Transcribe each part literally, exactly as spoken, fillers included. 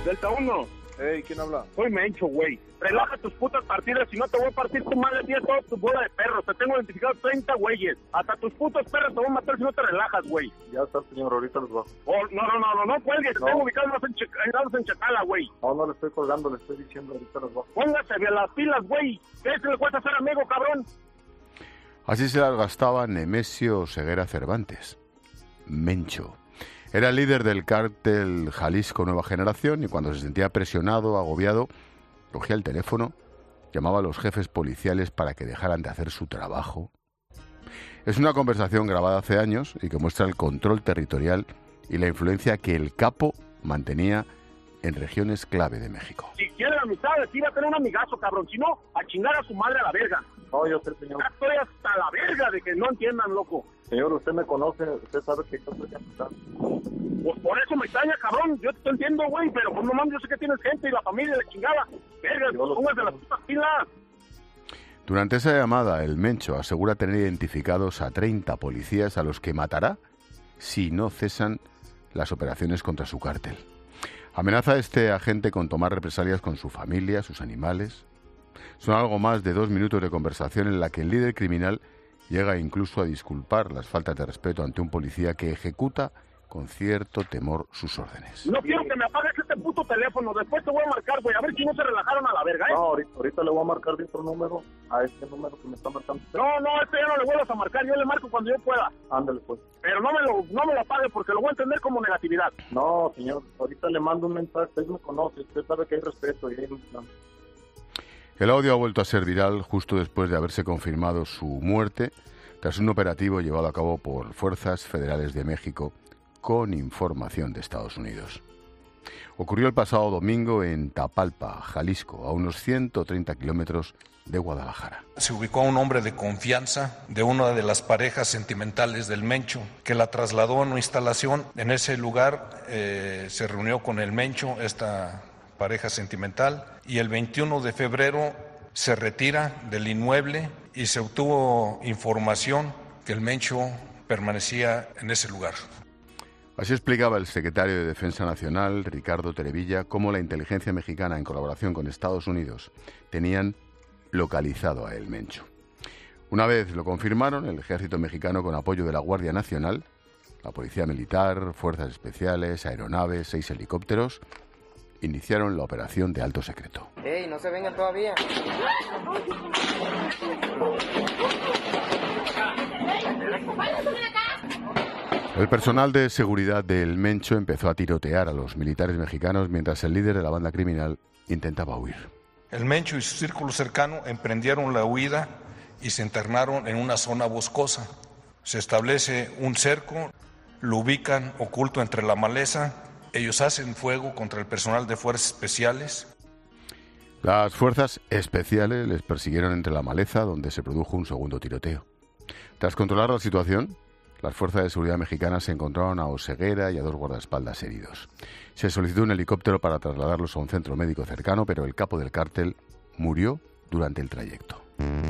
Delta uno. Hey, ¿quién habla? Soy Mencho, güey. Relaja tus putas partidas, si no te voy a partir tu madre diez toda tu bola de perros. Te tengo identificado treinta güeyes. Hasta tus putos perros te voy a matar si no te relajas, güey. Ya está, señor, ahorita los bajo. Oh, no, no, no, no, no cuelgues. Te No. tengo ubicados en, Ch en Chacala, güey. No, no le estoy colgando, le estoy diciendo ahorita los bajo. Póngase a las pilas, güey. ¿Qué se le cuesta ser amigo, cabrón? Así se las gastaba Nemesio Ceguera Cervantes. Mencho. Era el líder del cártel Jalisco Nueva Generación y cuando se sentía presionado, agobiado, cogía el teléfono, llamaba a los jefes policiales para que dejaran de hacer su trabajo. Es una conversación grabada hace años y que muestra el control territorial y la influencia que el capo mantenía en regiones clave de México. Si quiere la amistad, sí va a tener un amigazo, cabrón. Si no, a chingar a su madre a la verga. No, yo sé, señor. Ya estoy hasta la verga de que no entiendan, loco. Señor, usted me conoce, usted sabe que yo soy capitán. Pues por eso me extraña, cabrón. Yo te entiendo, güey, pero pues no mames, yo sé que tienes gente y la familia la chingada. Verga, pues póngase las putas pilas. Durante esa llamada, el Mencho asegura tener identificados a treinta policías a los que matará si no cesan las operaciones contra su cártel. Amenaza a este agente con tomar represalias con su familia, sus animales. Son algo más de dos minutos de conversación en la que el líder criminal llega incluso a disculpar las faltas de respeto ante un policía que ejecuta con cierto temor sus órdenes. No quiero que me apagues este puto teléfono. Después te voy a marcar, güey. A ver si no se relajaron a la verga, ¿eh? No, ahorita, ahorita le voy a marcar de otro número, a este número que me está marcando. No, no, este ya no le vuelvas a marcar. Yo le marco cuando yo pueda. Ándale, pues. Pero no me lo, no me lo apague porque lo voy a entender como negatividad. No, señor, ahorita le mando un mensaje. Usted me conoce, usted sabe que hay respeto y hay ilusión. El audio ha vuelto a ser viral justo después de haberse confirmado su muerte tras un operativo llevado a cabo por fuerzas federales de México con información de Estados Unidos. Ocurrió el pasado domingo en Tapalpa, Jalisco, a unos ciento treinta kilómetros de Guadalajara. Se ubicó a un hombre de confianza de una de las parejas sentimentales del Mencho, que la trasladó a una instalación. En ese lugar eh, se reunió con el Mencho, esta pareja sentimental, y el veintiuno de febrero se retira del inmueble y se obtuvo información que el Mencho permanecía en ese lugar. Así explicaba el secretario de Defensa Nacional, Ricardo Terevilla, cómo la inteligencia mexicana, en colaboración con Estados Unidos, tenían localizado a El Mencho. Una vez lo confirmaron, el ejército mexicano, con apoyo de la Guardia Nacional, la Policía Militar, Fuerzas Especiales, aeronaves, seis helicópteros, iniciaron la operación de alto secreto. ¡Ey, no se vengan todavía! El personal de seguridad del Mencho empezó a tirotear a los militares mexicanos mientras el líder de la banda criminal intentaba huir. El Mencho y su círculo cercano emprendieron la huida y se internaron en una zona boscosa. Se establece un cerco, lo ubican oculto entre la maleza. Ellos hacen fuego contra el personal de fuerzas especiales. Las fuerzas especiales les persiguieron entre la maleza, donde se produjo un segundo tiroteo. Tras controlar la situación, las fuerzas de seguridad mexicanas se encontraron a Oseguera y a dos guardaespaldas heridos. Se solicitó un helicóptero para trasladarlos a un centro médico cercano, pero el capo del cártel murió durante el trayecto.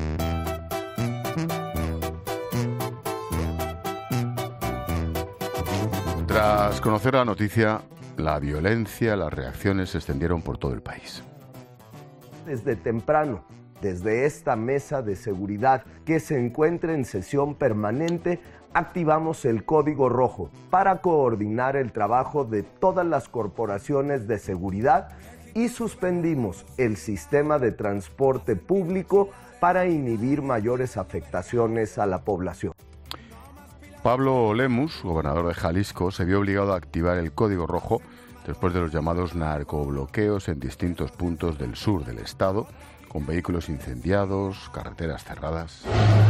Tras conocer la noticia, la violencia, las reacciones se extendieron por todo el país. Desde temprano, desde esta mesa de seguridad que se encuentra en sesión permanente, activamos el Código Rojo para coordinar el trabajo de todas las corporaciones de seguridad y suspendimos el sistema de transporte público para inhibir mayores afectaciones a la población. Pablo Lemus, gobernador de Jalisco, se vio obligado a activar el Código Rojo después de los llamados narcobloqueos en distintos puntos del sur del estado, con vehículos incendiados, carreteras cerradas.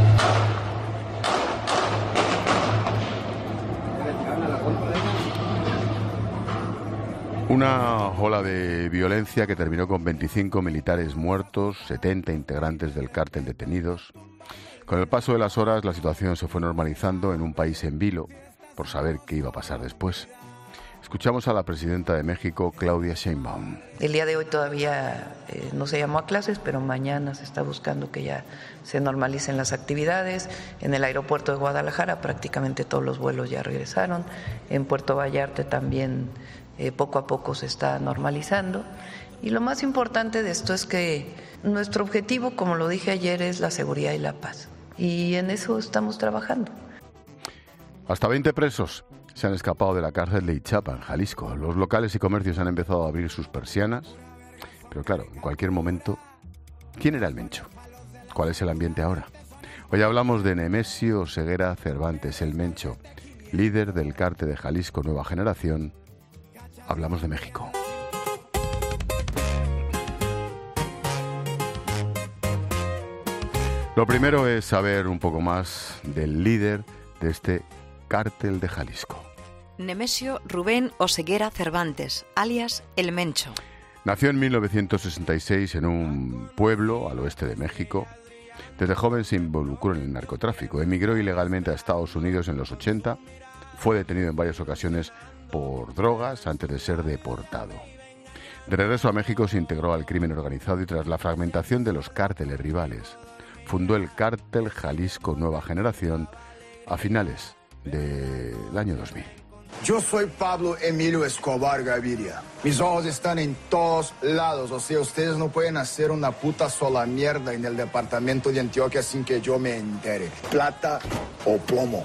Una ola de violencia que terminó con veinticinco militares muertos, setenta integrantes del cártel detenidos. Con el paso de las horas, la situación se fue normalizando en un país en vilo por saber qué iba a pasar después. Escuchamos a la presidenta de México, Claudia Sheinbaum. El día de hoy todavía eh, no se llamó a clases, pero mañana se está buscando que ya se normalicen las actividades. En el aeropuerto de Guadalajara prácticamente todos los vuelos ya regresaron. En Puerto Vallarta también eh, poco a poco se está normalizando. Y lo más importante de esto es que nuestro objetivo, como lo dije ayer, es la seguridad y la paz. Y en eso estamos trabajando. Hasta veinte presos se han escapado de la cárcel de Ixtapa, en Jalisco. Los locales y comercios han empezado a abrir sus persianas. Pero claro, en cualquier momento, ¿quién era el Mencho? ¿Cuál es el ambiente ahora? Hoy hablamos de Nemesio Ceguera Cervantes, el Mencho, líder del cártel de Jalisco Nueva Generación. Hablamos de México. Lo primero es saber un poco más del líder de este cártel de Jalisco. Nemesio Rubén Oseguera Cervantes, alias El Mencho. Nació en mil novecientos sesenta y seis en un pueblo al oeste de México. Desde joven se involucró en el narcotráfico. Emigró ilegalmente a Estados Unidos en los ochenta. Fue detenido en varias ocasiones por drogas antes de ser deportado. De regreso a México se integró al crimen organizado y tras la fragmentación de los cárteles rivales, fundó el cártel Jalisco Nueva Generación a finales del año dos mil. Yo soy Pablo Emilio Escobar Gaviria. Mis ojos están en todos lados. O sea, ustedes no pueden hacer una puta sola mierda en el departamento de Antioquia sin que yo me entere. Plata o plomo.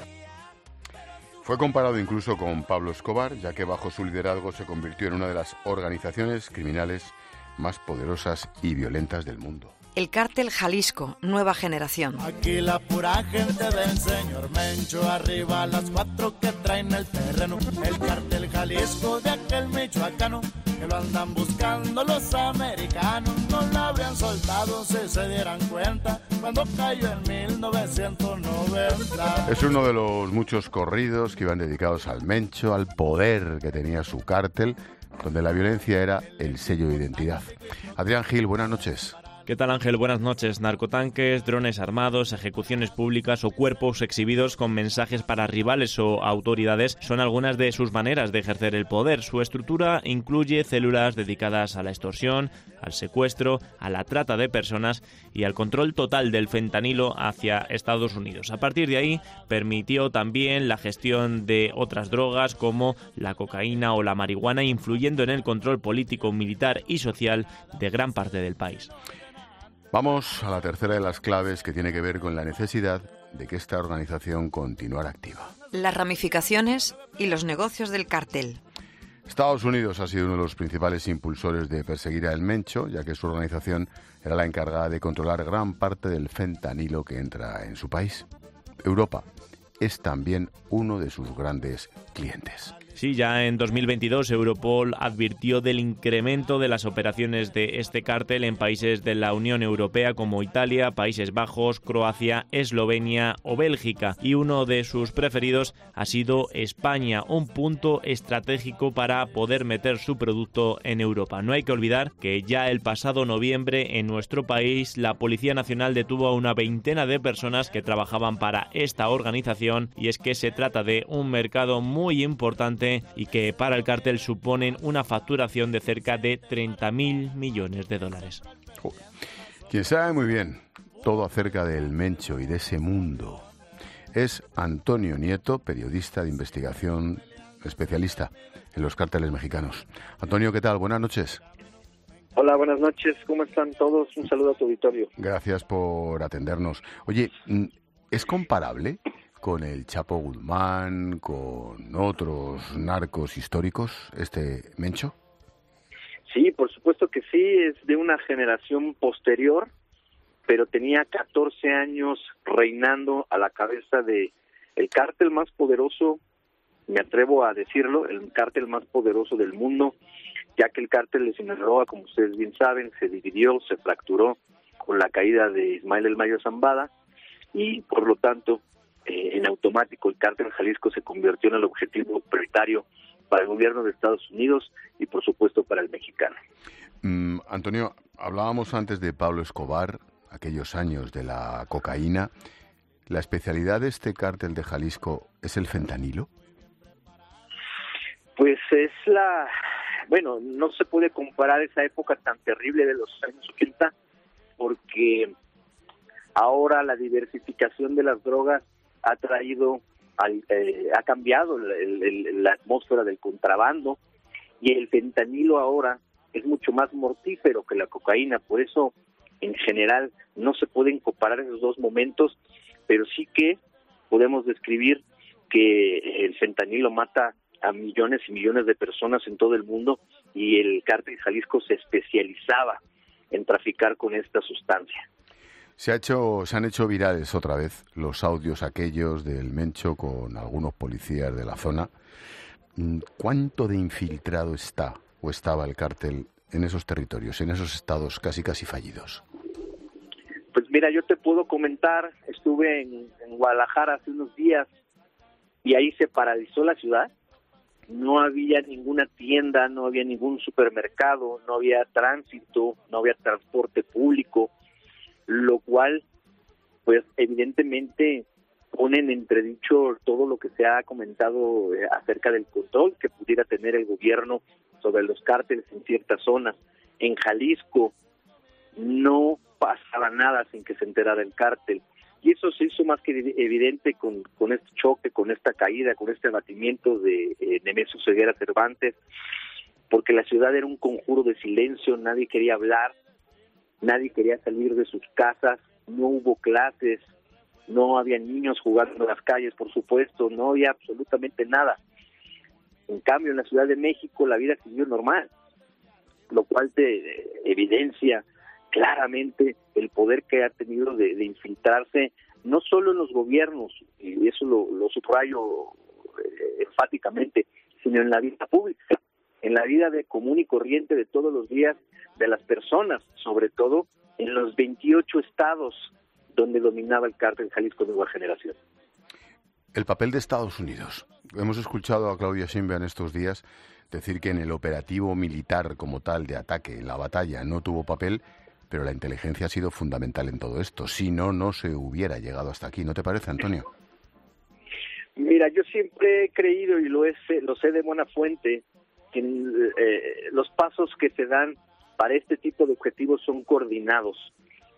Fue comparado incluso con Pablo Escobar, ya que bajo su liderazgo se convirtió en una de las organizaciones criminales más poderosas y violentas del mundo. El cártel Jalisco Nueva Generación. Aquí la pura gente del señor Mencho, arriba las cuatro que traen el terreno. El cártel Jalisco de aquel michoacano, que lo andan buscando los americanos. No lo habrían soltado si se dieran cuenta cuando cayó en mil novecientos noventa. Es uno de los muchos corridos que iban dedicados al Mencho, al poder que tenía su cártel, donde la violencia era el sello de identidad. Adrián Gil, buenas noches. ¿Qué tal, Ángel? Buenas noches. Narcotanques, drones armados, ejecuciones públicas o cuerpos exhibidos con mensajes para rivales o autoridades son algunas de sus maneras de ejercer el poder. Su estructura incluye células dedicadas a la extorsión, al secuestro, a la trata de personas y al control total del fentanilo hacia Estados Unidos. A partir de ahí, permitió también la gestión de otras drogas como la cocaína o la marihuana, influyendo en el control político, militar y social de gran parte del país. Vamos a la tercera de las claves que tiene que ver con la necesidad de que esta organización continuara activa. Las ramificaciones y los negocios del cártel. Estados Unidos ha sido uno de los principales impulsores de perseguir a El Mencho, ya que su organización era la encargada de controlar gran parte del fentanilo que entra en su país. Europa es también uno de sus grandes clientes. Sí, ya en dos mil veintidós Europol advirtió del incremento de las operaciones de este cártel en países de la Unión Europea como Italia, Países Bajos, Croacia, Eslovenia o Bélgica. Y uno de sus preferidos ha sido España, un punto estratégico para poder meter su producto en Europa. No hay que olvidar que ya el pasado noviembre en nuestro país la Policía Nacional detuvo a una veintena de personas que trabajaban para esta organización, y es que se trata de un mercado muy importante y que para el cártel suponen una facturación de cerca de treinta mil millones de dólares. Quien sabe muy bien todo acerca del Mencho y de ese mundo es Antonio Nieto, periodista de investigación, especialista en los cárteles mexicanos. Antonio, ¿qué tal? Buenas noches. Hola, buenas noches. ¿Cómo están todos? Un saludo a tu auditorio. Gracias por atendernos. Oye, ¿es comparable con el Chapo Guzmán, con otros narcos históricos, este Mencho? Sí, por supuesto que sí, es de una generación posterior, pero tenía catorce años reinando a la cabeza de el cártel más poderoso, me atrevo a decirlo, el cártel más poderoso del mundo, ya que el cártel de Sinaloa, como ustedes bien saben, se dividió, se fracturó con la caída de Ismael El Mayo Zambada, y por lo tanto, Eh, en automático el cártel Jalisco se convirtió en el objetivo prioritario para el gobierno de Estados Unidos y por supuesto para el mexicano. Mm, Antonio, hablábamos antes de Pablo Escobar, aquellos años de la cocaína. ¿La especialidad de este cártel de Jalisco es el fentanilo? Pues es la... Bueno, no se puede comparar esa época tan terrible de los años ochenta porque ahora la diversificación de las drogas ha traído, al, eh, ha cambiado el, el, la atmósfera del contrabando y el fentanilo ahora es mucho más mortífero que la cocaína, por eso en general no se pueden comparar esos dos momentos, pero sí que podemos describir que el fentanilo mata a millones y millones de personas en todo el mundo y el cártel Jalisco se especializaba en traficar con esta sustancia. Se ha hecho, se han hecho virales otra vez los audios aquellos del Mencho con algunos policías de la zona. ¿Cuánto de infiltrado está o estaba el cártel en esos territorios, en esos estados casi casi fallidos? Pues mira, yo te puedo comentar, estuve en, en Guadalajara hace unos días y ahí se paralizó la ciudad. No había ninguna tienda, no había ningún supermercado, no había tránsito, no había transporte público, lo cual, pues evidentemente pone en entredicho todo lo que se ha comentado eh, acerca del control que pudiera tener el gobierno sobre los cárteles en ciertas zonas. En Jalisco no pasaba nada sin que se enterara el cártel. Y eso se hizo más que evidente con, con este choque, con esta caída, con este abatimiento de eh, Nemesio Ceguera Cervantes, porque la ciudad era un conjuro de silencio, nadie quería hablar, nadie quería salir de sus casas, no hubo clases, no había niños jugando en las calles, por supuesto, no había absolutamente nada. En cambio, en la Ciudad de México la vida siguió normal, lo cual te evidencia claramente el poder que ha tenido de, de infiltrarse no solo en los gobiernos, y eso lo, lo subrayo eh, enfáticamente, sino en la vida pública, en la vida de común y corriente de todos los días de las personas, sobre todo en los veintiocho estados donde dominaba el cártel Jalisco Nueva Generación. El papel de Estados Unidos. Hemos escuchado a Claudia Sheinbaum estos días decir que en el operativo militar como tal de ataque en la batalla no tuvo papel, pero la inteligencia ha sido fundamental en todo esto. Si no, no se hubiera llegado hasta aquí. ¿No te parece, Antonio? Mira, yo siempre he creído, y lo, es, lo sé de buena fuente, que eh, los pasos que se dan para este tipo de objetivos son coordinados.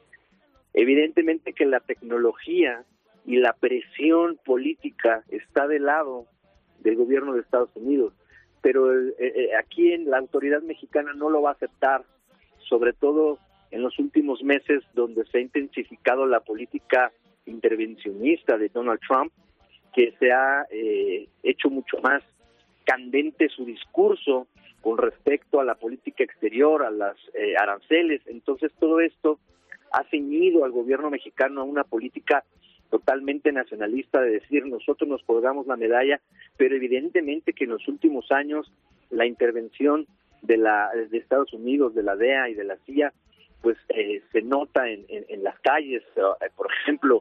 Evidentemente que la tecnología y la presión política está del lado del gobierno de Estados Unidos, pero eh, aquí en la autoridad mexicana no lo va a aceptar, sobre todo en los últimos meses donde se ha intensificado la política intervencionista de Donald Trump, que se ha eh, hecho mucho más candente su discurso con respecto a la política exterior, a las eh, aranceles. Entonces todo esto ha ceñido al gobierno mexicano a una política totalmente nacionalista de decir nosotros nos colgamos la medalla, pero evidentemente que en los últimos años la intervención de la de Estados Unidos, de la D E A y de la C I A, pues eh, se nota en, en, en las calles. Por ejemplo,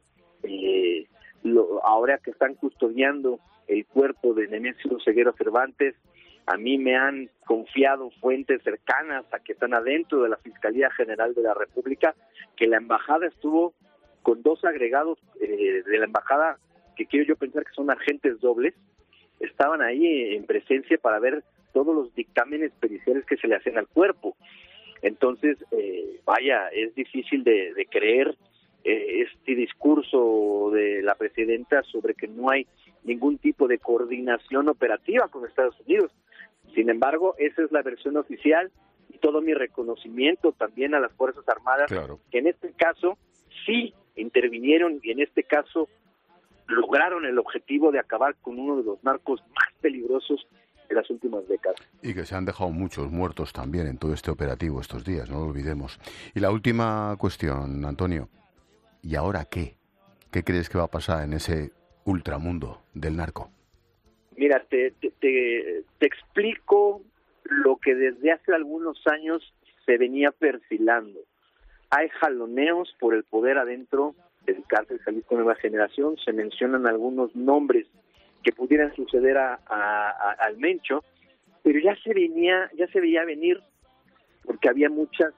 eh, lo, ahora que están custodiando el cuerpo de Nemesio Ceguera Cervantes, a mí me han confiado fuentes cercanas a que están adentro de la Fiscalía General de la República, que la embajada estuvo con dos agregados eh, de la embajada, que quiero yo pensar que son agentes dobles, estaban ahí en presencia para ver todos los dictámenes periciales que se le hacen al cuerpo. Entonces, eh, vaya, es difícil de, de creer eh, este discurso de la presidenta sobre que no hay ningún tipo de coordinación operativa con Estados Unidos. Sin embargo, esa es la versión oficial y todo mi reconocimiento también a las Fuerzas Armadas, claro, que en este caso sí intervinieron y en este caso lograron el objetivo de acabar con uno de los narcos más peligrosos de las últimas décadas. Y que se han dejado muchos muertos también en todo este operativo estos días, no lo olvidemos. Y la última cuestión, Antonio, ¿y ahora qué? ¿Qué crees que va a pasar en ese ultramundo del narco? Mira, te, te, te, te explico lo que desde hace algunos años se venía perfilando. Hay jaloneos por el poder adentro del cártel Jalisco Nueva Generación, se mencionan algunos nombres que pudieran suceder a, a, a, al Mencho, pero ya se venía, ya se veía venir porque había muchas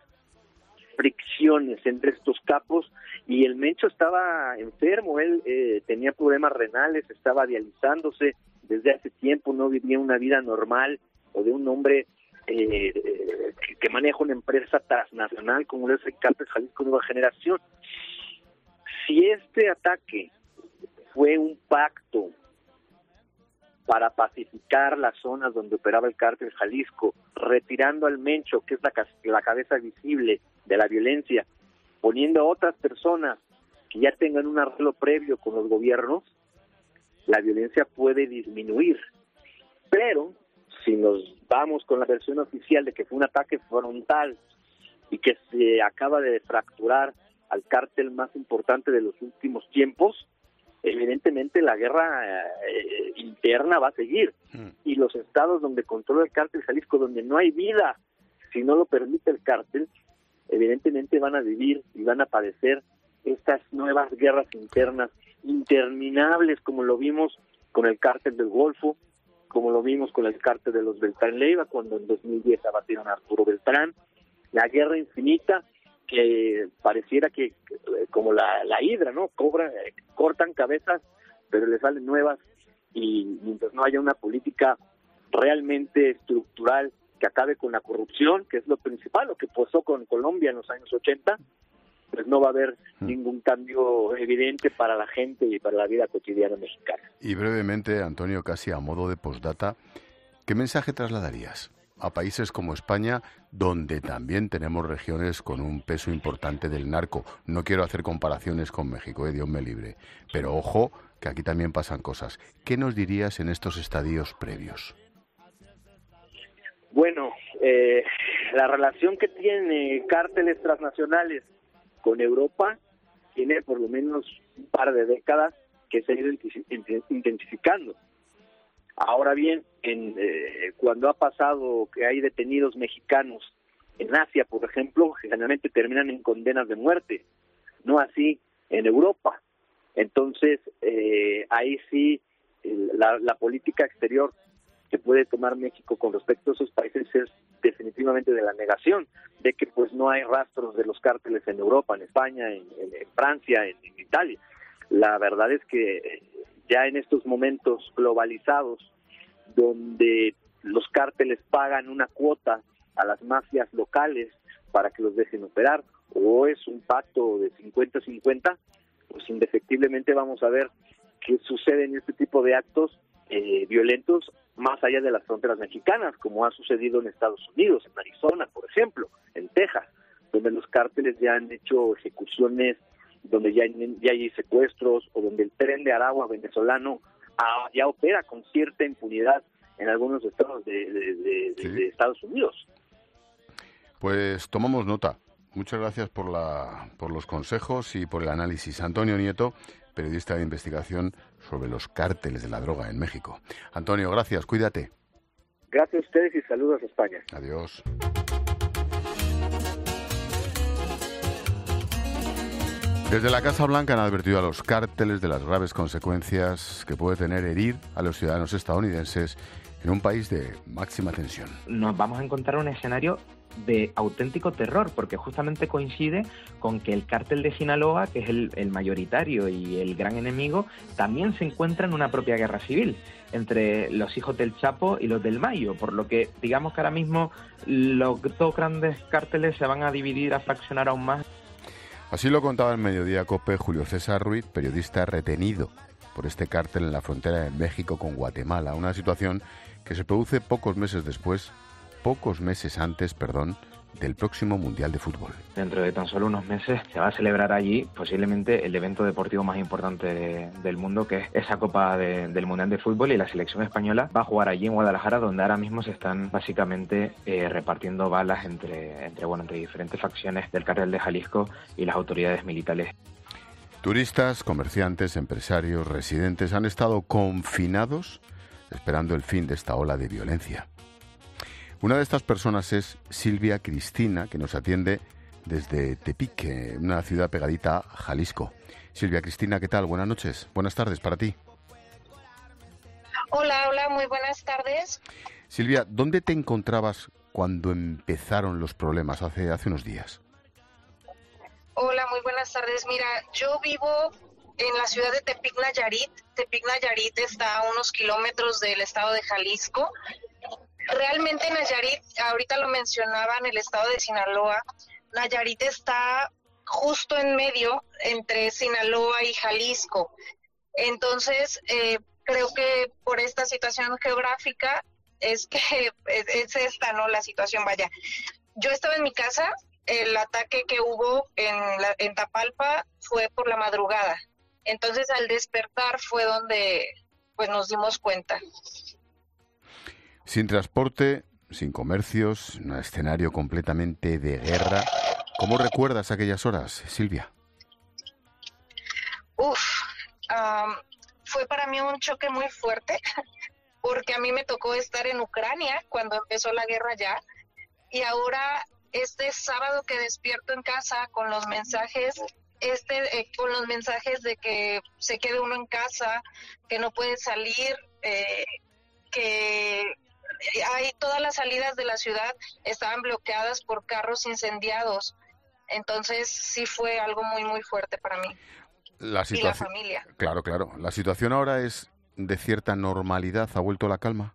fricciones entre estos capos y el Mencho estaba enfermo, él eh, tenía problemas renales, estaba dializándose desde hace tiempo, no vivía una vida normal o de un hombre eh, que, que maneja una empresa transnacional como es el cártel Jalisco Nueva Generación. Si este ataque fue un pacto para pacificar las zonas donde operaba el cártel Jalisco, retirando al Mencho, que es la, la cabeza visible de la violencia, poniendo a otras personas que ya tengan un arreglo previo con los gobiernos, la violencia puede disminuir. Pero si nos vamos con la versión oficial de que fue un ataque frontal y que se acaba de fracturar al cártel más importante de los últimos tiempos, evidentemente la guerra eh, interna va a seguir. Mm. Y los estados donde controla el cártel Jalisco, donde no hay vida, si no lo permite el cártel, evidentemente van a vivir y van a padecer estas nuevas guerras internas interminables, como lo vimos con el cártel del Golfo, como lo vimos con el cártel de los Beltrán Leiva, cuando en dos mil diez abatieron a Arturo Beltrán. La guerra infinita que pareciera que, como la, la hidra, ¿no? Cobra, eh, cortan cabezas, pero le salen nuevas, y mientras no haya una política realmente estructural que acabe con la corrupción, que es lo principal, lo que pasó con Colombia en los años ochenta, pues no va a haber ningún cambio evidente para la gente y para la vida cotidiana mexicana. Y brevemente, Antonio, casi a modo de postdata, ¿qué mensaje trasladarías a países como España, donde también tenemos regiones con un peso importante del narco? No quiero hacer comparaciones con México, eh, Dios me libre, pero ojo, que aquí también pasan cosas. ¿Qué nos dirías en estos estadios previos? Bueno, eh, la relación que tienen cárteles transnacionales con Europa tiene por lo menos un par de décadas que se ha ido intensificando. Ahora bien, en, eh, cuando ha pasado que hay detenidos mexicanos en Asia, por ejemplo, generalmente terminan en condenas de muerte, no así en Europa. Entonces, eh, ahí sí, el, la, la política exterior que puede tomar México con respecto a esos países es definitivamente de la negación, de que pues no hay rastros de los cárteles en Europa, en España, en, en, en Francia, en, en Italia. La verdad es que ya en estos momentos globalizados, donde los cárteles pagan una cuota a las mafias locales para que los dejen operar, o es un pacto de cincuenta cincuenta, pues indefectiblemente vamos a ver qué sucede en este tipo de actos eh, violentos más allá de las fronteras mexicanas, como ha sucedido en Estados Unidos, en Arizona, por ejemplo, en Texas, donde los cárteles ya han hecho ejecuciones, donde ya hay, ya hay secuestros, o donde el Tren de Aragua venezolano ah, ya opera con cierta impunidad en algunos estados de, de, de, sí. de Estados Unidos. Pues tomamos nota. Muchas gracias por, la, por los consejos y por el análisis. Antonio Nieto, periodista de investigación sobre los cárteles de la droga en México. Antonio, gracias, cuídate. Gracias a ustedes y saludos a España. Adiós. Desde la Casa Blanca han advertido a los cárteles de las graves consecuencias que puede tener herir a los ciudadanos estadounidenses en un país de máxima tensión. Nos vamos a encontrar un escenario de auténtico terror, porque justamente coincide con que el cártel de Sinaloa, que es el, el mayoritario y el gran enemigo, también se encuentra en una propia guerra civil entre los hijos del Chapo y los del Mayo, por lo que digamos que ahora mismo los dos grandes cárteles se van a dividir, a fraccionar aún más. Así lo contaba en Mediodía COPE Julio César Ruiz, periodista retenido por este cártel en la frontera de México con Guatemala, una situación que se produce pocos meses después, pocos meses antes, perdón, del próximo Mundial de Fútbol. Dentro de tan solo unos meses se va a celebrar allí posiblemente el evento deportivo más importante de, del mundo, que es esa Copa de, del Mundial de Fútbol, y la selección española va a jugar allí en Guadalajara, donde ahora mismo se están básicamente eh, repartiendo balas entre, entre, bueno, entre diferentes facciones del cártel de Jalisco y las autoridades militares. Turistas, comerciantes, empresarios, residentes han estado confinados esperando el fin de esta ola de violencia. Una de estas personas es Silvia Cristina, que nos atiende desde Tepic, una ciudad pegadita a Jalisco. Silvia Cristina, ¿qué tal? Buenas noches. Buenas tardes para ti. Hola, hola, muy buenas tardes. Silvia, ¿dónde te encontrabas cuando empezaron los problemas hace, hace unos días? Hola, muy buenas tardes. Mira, yo vivo en la ciudad de Tepic, Nayarit. Tepic, Nayarit está a unos kilómetros del estado de Jalisco. Realmente Nayarit, ahorita lo mencionaban, el estado de Sinaloa, Nayarit está justo en medio entre Sinaloa y Jalisco. Entonces, eh, creo que por esta situación geográfica es que es, es esta, ¿no? La situación, vaya. Yo estaba en mi casa, el ataque que hubo en, la, en Tapalpa fue por la madrugada. Entonces, al despertar fue donde pues nos dimos cuenta. Sin transporte, sin comercios, un escenario completamente de guerra. ¿Cómo recuerdas aquellas horas, Silvia? Uf, um, fue para mí un choque muy fuerte, porque a mí me tocó estar en Ucrania cuando empezó la guerra ya, y ahora este sábado que despierto en casa con los mensajes, este eh, con los mensajes de que se quede uno en casa, que no puede salir, eh, que hay todas las salidas de la ciudad estaban bloqueadas por carros incendiados. Entonces sí fue algo muy muy fuerte para mí. La situación, y la familia. Claro, claro. La situación ahora es de cierta normalidad. ¿Ha vuelto la calma?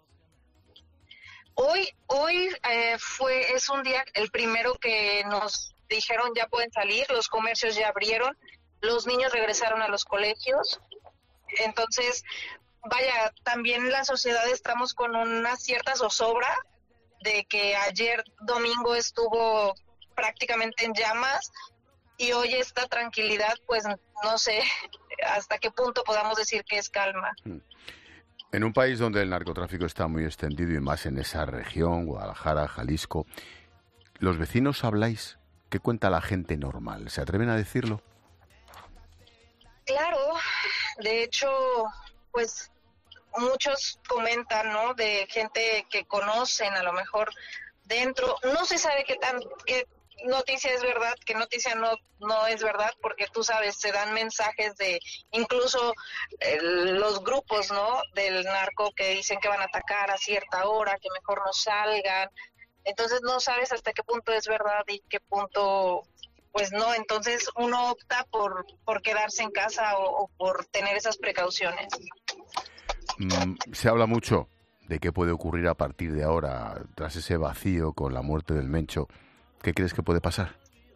Hoy, hoy eh, fue es un día, el primero que nos dijeron ya pueden salir, los comercios ya abrieron, los niños regresaron a los colegios. Entonces, vaya, también la sociedad estamos con una cierta zozobra de que ayer domingo estuvo prácticamente en llamas y hoy esta tranquilidad, pues no sé hasta qué punto podamos decir que es calma. En un país donde el narcotráfico está muy extendido y más en esa región, Guadalajara, Jalisco, ¿los vecinos habláis? ¿Qué cuenta la gente normal? ¿Se atreven a decirlo? Claro, de hecho, pues muchos comentan, ¿no? De gente que conocen, a lo mejor dentro, no se sabe qué tan qué noticia es verdad, qué noticia no no es verdad, porque tú sabes, se dan mensajes de incluso eh, los grupos, ¿no? Del narco que dicen que van a atacar a cierta hora, que mejor no salgan. Entonces no sabes hasta qué punto es verdad y qué punto pues no, entonces uno opta por por quedarse en casa o, o por tener esas precauciones. Mm, se habla mucho de qué puede ocurrir a partir de ahora, tras ese vacío con la muerte del Mencho. ¿Qué crees que puede pasar?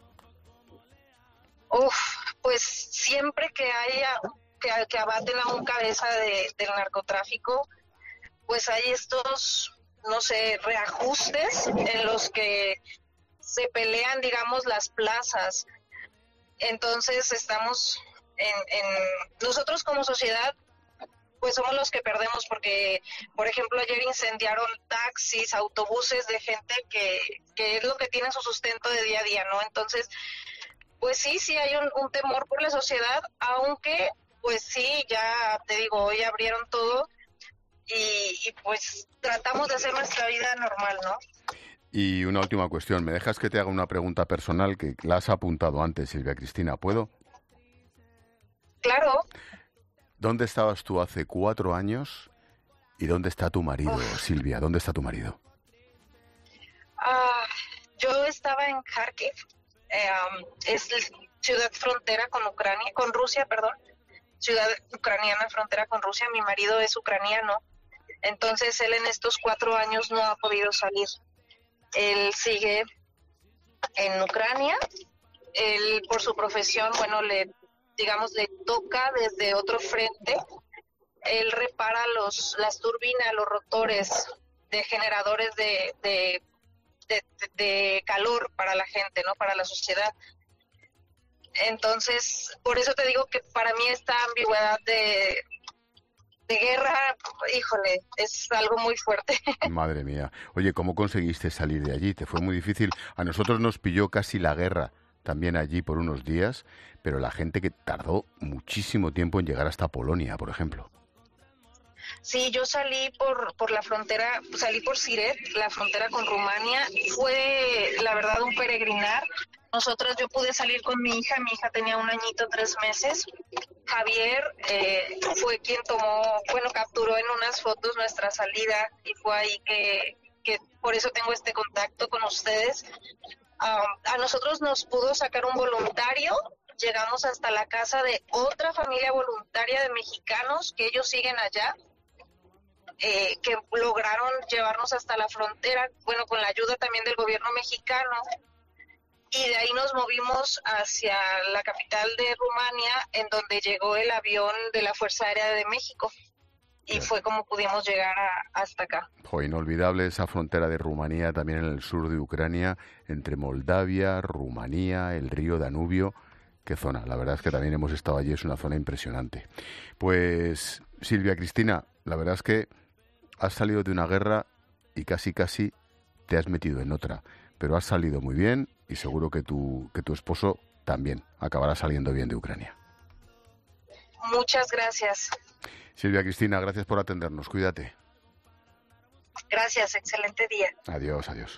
Uf, pues siempre que haya que, que abaten a un cabeza de, del narcotráfico, pues hay estos, no sé, reajustes en los que se pelean, digamos, las plazas. Entonces estamos en, en nosotros como sociedad, pues somos los que perdemos porque, por ejemplo, ayer incendiaron taxis, autobuses de gente que, que es lo que tiene su sustento de día a día, ¿no? Entonces, pues sí, sí hay un, un temor por la sociedad, aunque, pues sí, ya te digo, hoy abrieron todo y, y pues tratamos de hacer nuestra vida normal, ¿no? Y una última cuestión, ¿me dejas que te haga una pregunta personal que la has apuntado antes, Silvia Cristina? ¿Puedo? Claro. ¿Dónde estabas tú hace cuatro años y dónde está tu marido, Uf. Silvia? ¿Dónde está tu marido? Uh, yo estaba en Kharkiv, eh, um, es ciudad frontera con Ucrania, con Rusia, perdón, ciudad ucraniana frontera con Rusia. Mi marido es ucraniano, entonces él en estos cuatro años no ha podido salir. Él sigue en Ucrania, él por su profesión, bueno, le digamos, le toca desde otro frente. Él repara los las turbinas, los rotores de generadores de, de, de, de calor para la gente, ¿no? Para la sociedad. Entonces, por eso te digo que para mí esta ambigüedad de, de guerra, híjole, es algo muy fuerte. Madre mía. Oye, ¿cómo conseguiste salir de allí? ¿Te fue muy difícil? A nosotros nos pilló casi la guerra también allí por unos días, pero la gente que tardó muchísimo tiempo en llegar hasta Polonia, por ejemplo. Sí, yo salí por por la frontera, salí por Siret, la frontera con Rumania. Fue, la verdad, un peregrinar. Nosotros, yo pude salir con mi hija, mi hija tenía un añito, tres meses. Javier eh, fue quien tomó, bueno, capturó en unas fotos nuestra salida y fue ahí que, que por eso tengo este contacto con ustedes. Um, a nosotros nos pudo sacar un voluntario, llegamos hasta la casa de otra familia voluntaria de mexicanos que ellos siguen allá, eh, que lograron llevarnos hasta la frontera, bueno, con la ayuda también del gobierno mexicano, y de ahí nos movimos hacia la capital de Rumania, en donde llegó el avión de la Fuerza Aérea de México. y fue como pudimos llegar a, hasta acá. Jo, inolvidable esa frontera de Rumanía, también en el sur de Ucrania, entre Moldavia, Rumanía, el río Danubio. Qué zona, la verdad es que también hemos estado allí, es una zona impresionante. Pues, Silvia Cristina, la verdad es que has salido de una guerra y casi casi te has metido en otra, pero has salido muy bien y seguro que tu, que tu esposo también acabará saliendo bien de Ucrania. Muchas gracias. Silvia Cristina, gracias por atendernos, cuídate. Gracias, excelente día. Adiós, adiós.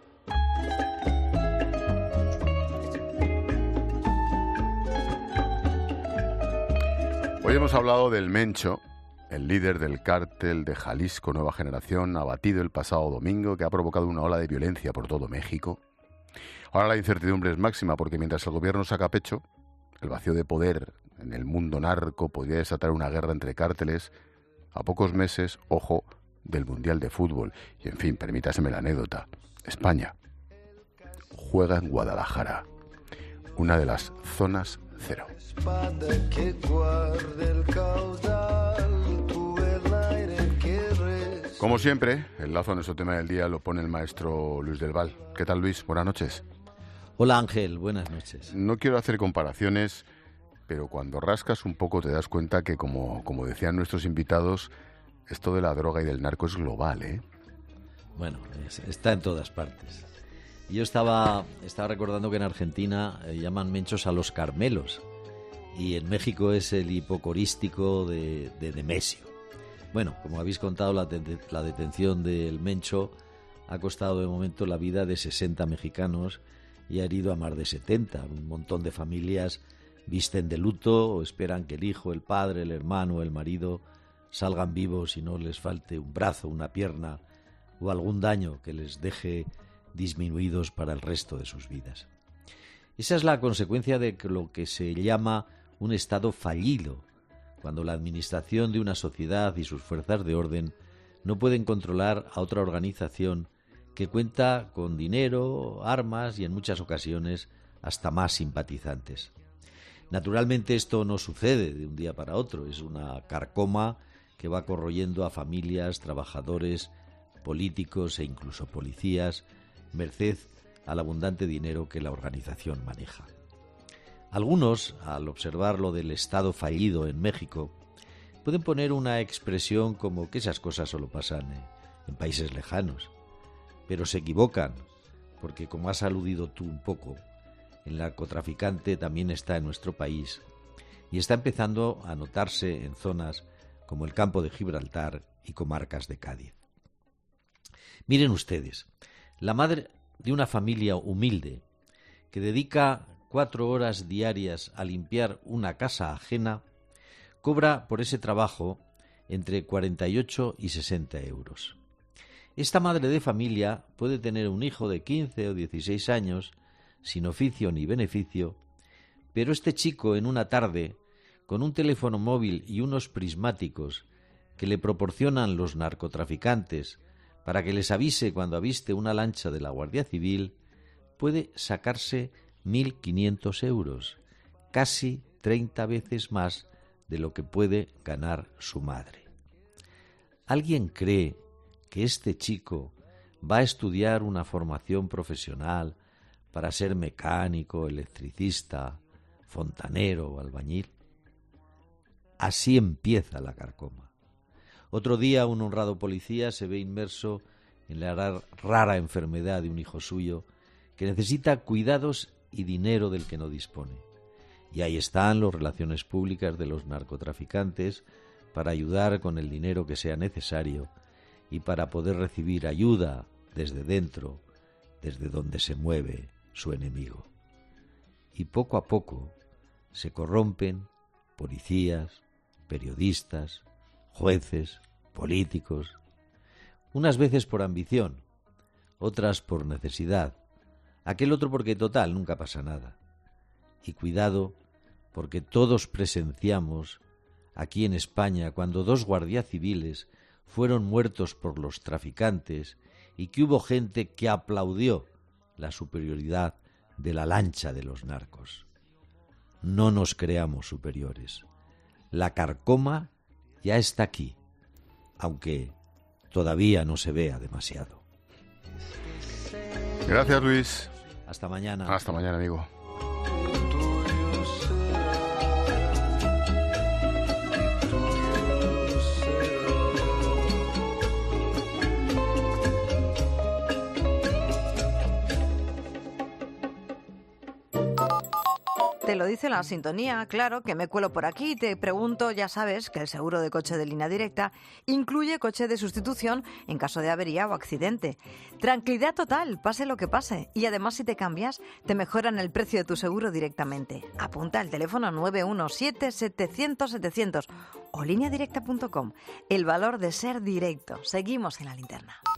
Hoy hemos hablado del Mencho, el líder del cártel de Jalisco Nueva Generación, abatido el pasado domingo, que ha provocado una ola de violencia por todo México. Ahora la incertidumbre es máxima porque mientras el gobierno saca pecho, el vacío de poder en el mundo narco podría desatar una guerra entre cárteles a pocos meses, ojo, del Mundial de Fútbol. Y en fin, permítaseme la anécdota. España juega en Guadalajara, una de las zonas cero. Como siempre, el lazo a nuestro tema del día lo pone el maestro Luis del Val. ¿Qué tal, Luis? Buenas noches. Hola, Ángel. Buenas noches. No quiero hacer comparaciones, pero cuando rascas un poco te das cuenta que, como, como decían nuestros invitados, esto de la droga y del narco es global, ¿eh? Bueno, es, está en todas partes. Yo estaba, estaba recordando que en Argentina eh, llaman menchos a los carmelos y en México es el hipocorístico de, de Nemesio. Bueno, como habéis contado, la, de, la detención del mencho ha costado de momento la vida de sesenta mexicanos y ha herido a más de setenta. Un montón de familias visten de luto o esperan que el hijo, el padre, el hermano, el marido salgan vivos y no les falte un brazo, una pierna o algún daño que les deje disminuidos para el resto de sus vidas. Esa es la consecuencia de lo que se llama un Estado fallido, cuando la administración de una sociedad y sus fuerzas de orden no pueden controlar a otra organización que cuenta con dinero, armas y en muchas ocasiones hasta más simpatizantes. Naturalmente esto no sucede de un día para otro, es una carcoma que va corroyendo a familias, trabajadores, políticos e incluso policías, merced al abundante dinero que la organización maneja. Algunos, al observar lo del Estado fallido en México, pueden poner una expresión como que esas cosas solo pasan en, en países lejanos, pero se equivocan, porque como has aludido tú un poco, el narcotraficante también está en nuestro país y está empezando a notarse en zonas como el campo de Gibraltar y comarcas de Cádiz. Miren ustedes, la madre de una familia humilde que dedica cuatro horas diarias a limpiar una casa ajena cobra por ese trabajo entre cuarenta y ocho y sesenta euros. Esta madre de familia puede tener un hijo de quince o dieciséis años sin oficio ni beneficio, pero este chico en una tarde, con un teléfono móvil y unos prismáticos que le proporcionan los narcotraficantes para que les avise cuando aviste una lancha de la Guardia Civil, puede sacarse mil quinientos euros, casi treinta veces más de lo que puede ganar su madre. ¿Alguien cree que este chico va a estudiar una formación profesional para ser mecánico, electricista, fontanero o albañil? Así empieza la carcoma. Otro día un honrado policía se ve inmerso en la rara enfermedad de un hijo suyo que necesita cuidados y dinero del que no dispone. Y ahí están las relaciones públicas de los narcotraficantes para ayudar con el dinero que sea necesario y para poder recibir ayuda desde dentro, desde donde se mueve su enemigo. Y poco a poco se corrompen policías, periodistas, jueces, políticos, unas veces por ambición, otras por necesidad, aquel otro porque total nunca pasa nada. Y cuidado, porque todos presenciamos aquí en España cuando dos guardias civiles fueron muertos por los traficantes y que hubo gente que aplaudió la superioridad de la lancha de los narcos. No nos creamos superiores. La carcoma ya está aquí aunque todavía no se vea demasiado. Gracias, Luis. Hasta mañana. Hasta mañana, amigo. Te lo dice la sintonía, claro, que me cuelo por aquí y te pregunto, ya sabes, que el seguro de coche de Línea Directa incluye coche de sustitución en caso de avería o accidente. Tranquilidad total, pase lo que pase. Y además, si te cambias, te mejoran el precio de tu seguro directamente. Apunta el teléfono nueve uno siete, setecientos, setecientos o línea directa punto com. El valor de ser directo. Seguimos en la linterna.